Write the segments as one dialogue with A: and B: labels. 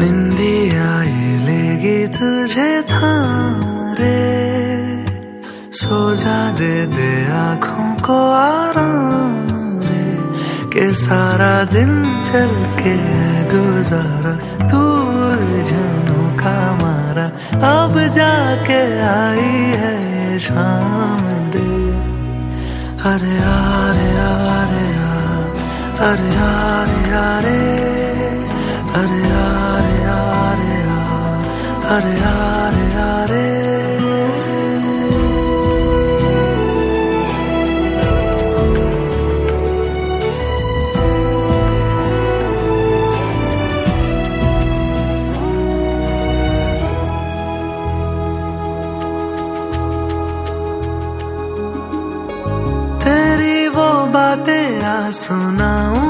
A: निंदिया ये लेगी तुझे थाम रे, सो जा दे दे आँखों को आराम रे, के सारा दिन चल के गुजारा तू उलझनों का मारा, अब जाके आई है ये शाम रे। अरे यार यार यार, अरे यार यार, अरे यार यार यार, अरे यार यार। तेरी वो बातें आ सुनाऊं,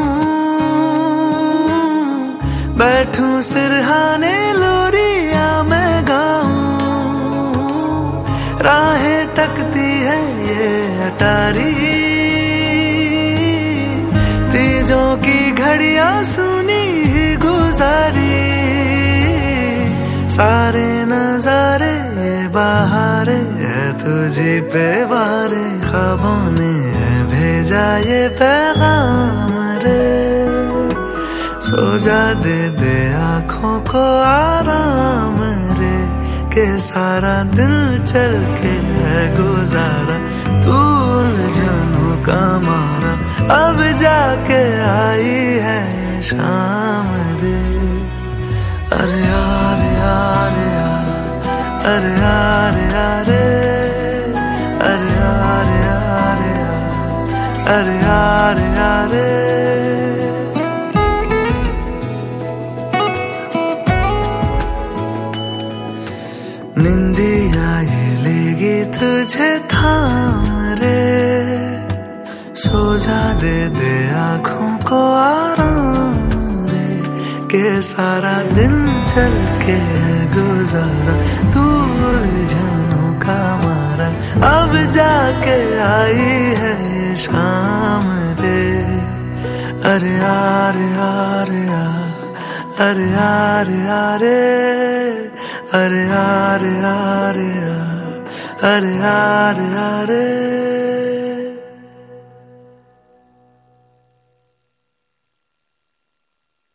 A: बैठूं सिरहाने लोरिया मैं गाऊं, राहें तकती है ये अटारी, तीजों की घड़ियां सुनी ही गुजारी, सारे नजारे ये बहारे है तुझी पे वारे, ख्वाबों ने भेजा ये पैगाम रे, सो जा दे दे आँखों को आराम रे, के सारा दिल चल के है गुजारा तू उलझनों का मारा, अब जाके आई है शाम रे। अरे यार यार यार, अरे यार यार, अरे यार यार यार, अरे यार यार। निंदिया ये लेगी तुझे थाम रे, सो जा दे दे आँखों को आराम रे, के सारा दिन चल के गुजारा तू उलझनों का मारा, अब जाके आई है शाम रे। अरे यार यार यार, अरे यार यार, अरे यार यार यार, अरे यार यार।